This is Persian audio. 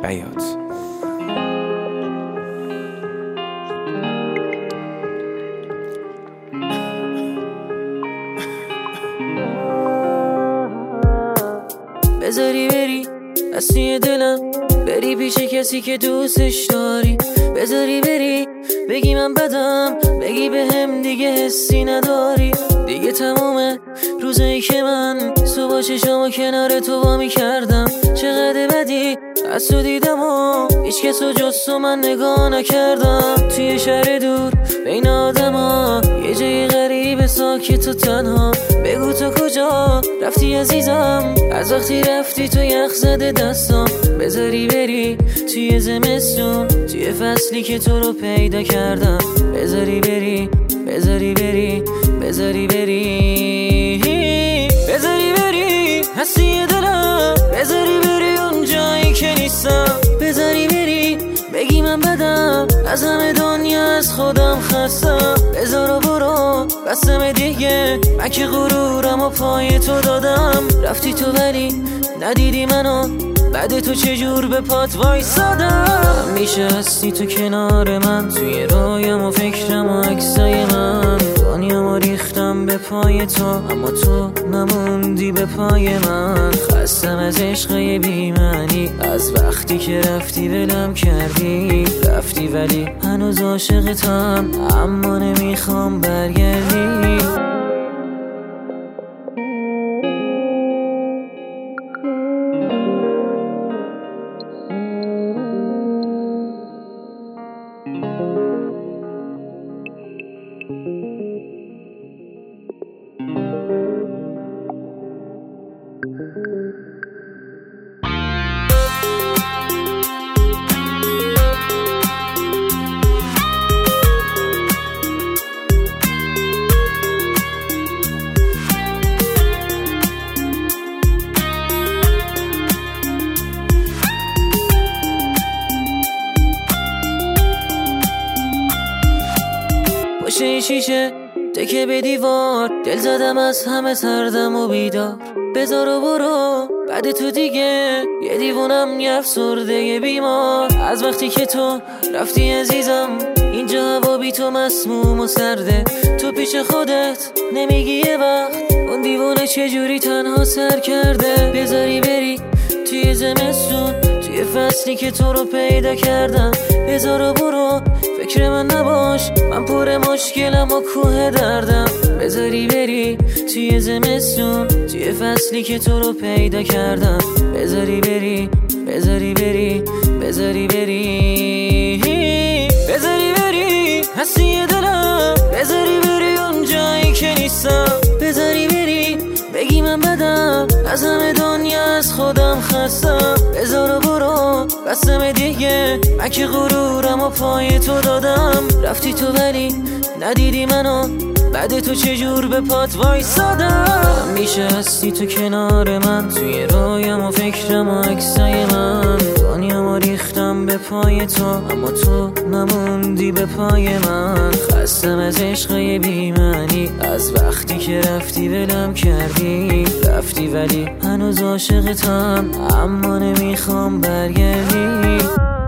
بیات. بذاری بری از توی دلم، بری پیش کسی که دوستش داری، بذاری بری بگی من بدم، بگی به هم دیگه حسی نداری. دیگه تمومه روزایی که من صبح چشامو کنار تو وا می‌کردم، چقدر بدی از تو دیدم و هیچ کس رو جز تو من نگاه نکردم. توی شهر دور بین آدما، یه جای غریب ساکت و تنها، بگو تو کجا رفتی عزیزم، از وقتی رفتی تو یخ زده دستام. بذاری بری توی زمستون، توی فصلی که تو رو پیدا کردم، بذاری بری بذاری بری بذاری بری بذاری بری هستی دلم، بذاری بری اون جایی که نیستم، بذاری بری بگی من بدم، از همه دنیا از خودم خستم. بذار برو بسم دیگه، من که غرورم و پای تو دادم، رفتی تو ولی ندیدی منو، بعد تو چجور به پات وایسادم. همیشه هستی تو کنار من، توی رویام و فکرم و عکسای من، دنیامو ریختم به پای تو اما تو نموندی به پای من. خستم از عشقای بی‌معنی، از وقتی که رفتی ولم کردی، رفتی ولی هنوز عاشقتم اما نمیخوام برگردی. پشت شیشه تکه به دیوار، دل زدم از همه سردم و بیدار. بذار و برو بعد تو دیگه، یه دیوونم یه افسرده یه بیمار. از وقتی که تو رفتی عزیزم، اینجا هوا بی تو مسموم و سرده، تو پیش خودت نمیگی یه وقت اون دیوونه چجوری تنها سر کرده. بذاری بری توی زمستون، توی فصلی که تو رو پیدا کردم، بذار و برو فکر من نباش، من پر مشکلم و کوه دردم. بذاری بری توی زمستون، توی فصلی که تو رو پیدا کردم، بذاری بری بذاری بری بذاری بری بذاری بری هستی دلم، بذاری بری اون جایی که نیستم، بذاری بری بگی من بدم، از همه دنیا از خودم خستم. بذار برو بسم دیگه، من که غرورم و پای تو دادم، رفتی تو ولی ندیدی منو، بعد تو چجور به پات وایسادم. همیشه هستی تو کنار من، توی رویام و فکرم و عکسای من، دنیامو ریختم به پای تو اما تو نموندی به پای من. خستم از عشقای بی‌معنی، از وقتی که رفتی ولم کردی، رفتی ولی هنوز عاشقتم اما نمیخوام برگردی.